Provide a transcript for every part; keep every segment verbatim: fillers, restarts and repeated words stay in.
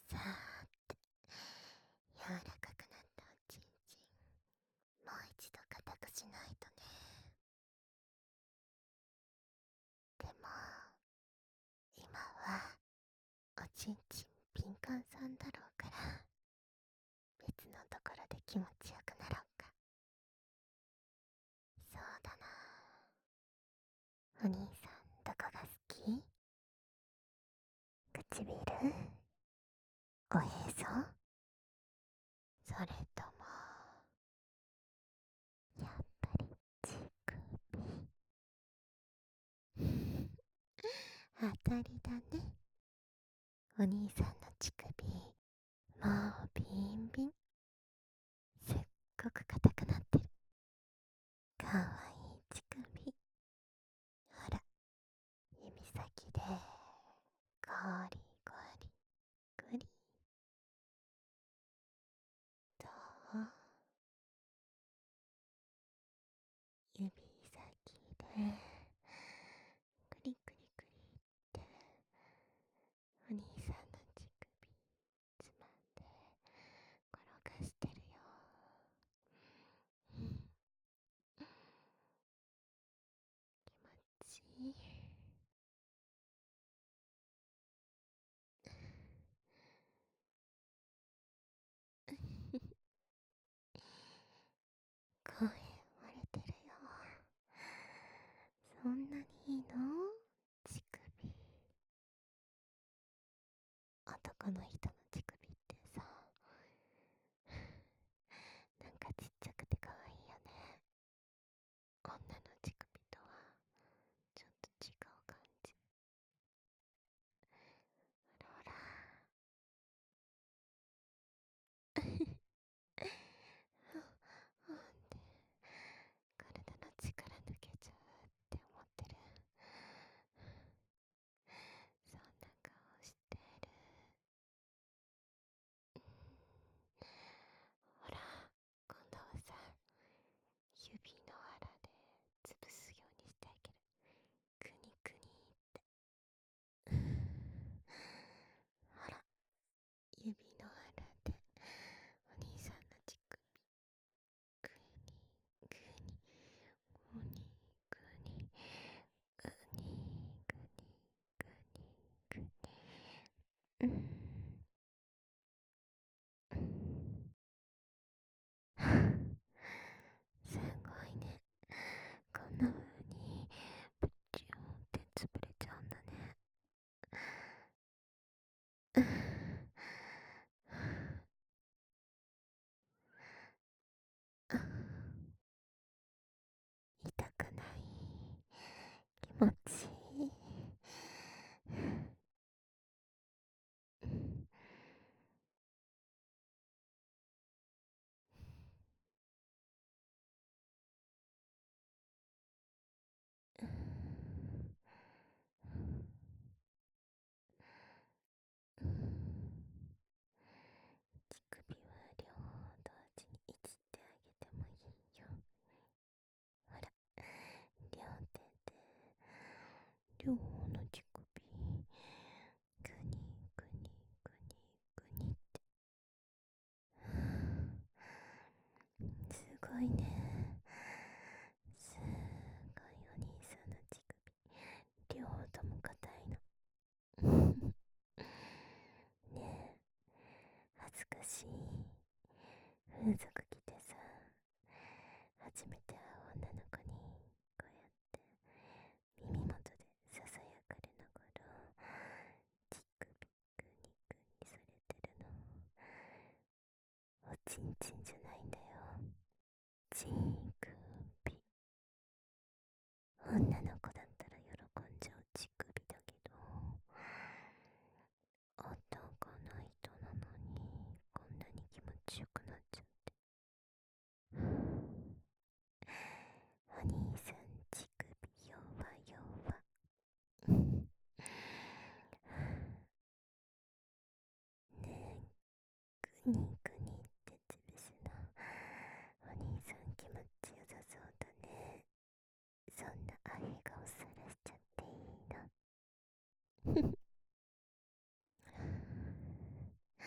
さーて、柔らかくなったおちんちん、もう一度硬くしないとね。でも、今は、おちんちん敏感さんだろうから、別のところで気持ちよくなろうか。そうだな。お兄さん、どこが好き？唇？おへそ？それとも、やっぱり乳首？当たりだね。お兄さんの乳首、もうビンビン。すっごく硬くなってる。かわいい乳首。ほら、指先で、ゴリゴリ、ゴリ。どう？指先で、クリクリクリって、お兄さんの乳首、つまんで、転がしてるよ。うん、気持ちいい。声漏れてるよ。そんなにいいの？乳首。男の人の乳首ってさ、なんかちっちゃくて可愛いよね。女の乳首とはちょっと違う感じ。ほらほら。ほんで、体の力抜けちゃうって思ってる。そんな顔してる。ほら、今度はさ、指の腹で潰すようにしてあげる。くにくにって。ほら、指の腹でお兄さんの乳首、くにくに、くにくに、くにくに、くにくに。うん。すごいね。こんな風にプチューンって潰れちゃうんだね。痛くない？気持ちいい？乳首は両方同時にいじってあげてもいいよ。ほら、両手で両方の乳首、グニグニグニグニって。すごいね。すごいお兄さんの乳首、両方とも硬いの。ねえ、恥ずかしい？風俗着てさ、初めて会う女の子にこうやって耳元でささやかれながら乳首グニグニされてるの、おちんちんじゃないんだよ。乳首。女の子だったら喜んじゃう乳首だけど、男の人なのにこんなに気持ちよくなっちゃって。お兄さん乳首弱弱。ねえ、グニグニって潰すの、お兄さん気持ちよさそうだね。そんなあへ顔さらしちゃっていいの？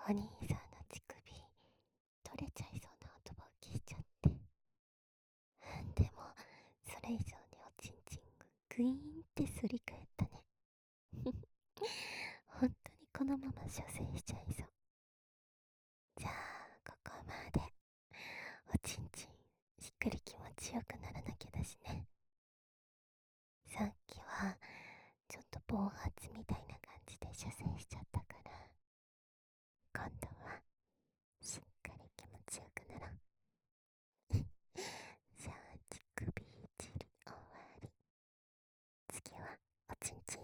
お兄さんの乳首取れちゃいそうな音を聞いちゃって。でもそれ以上におちんちんがグイーンってすり替えたね。本当にこのまま射精しちゃいそう。じゃあここまで。おちんちんしっかり気持ちよくならなきゃだしね。さっきはちょっと暴発みたいな感じで射精しちゃったから、今度はしっかり気持ちよくならん。じゃあ乳首いじり終わり。次はおちんちん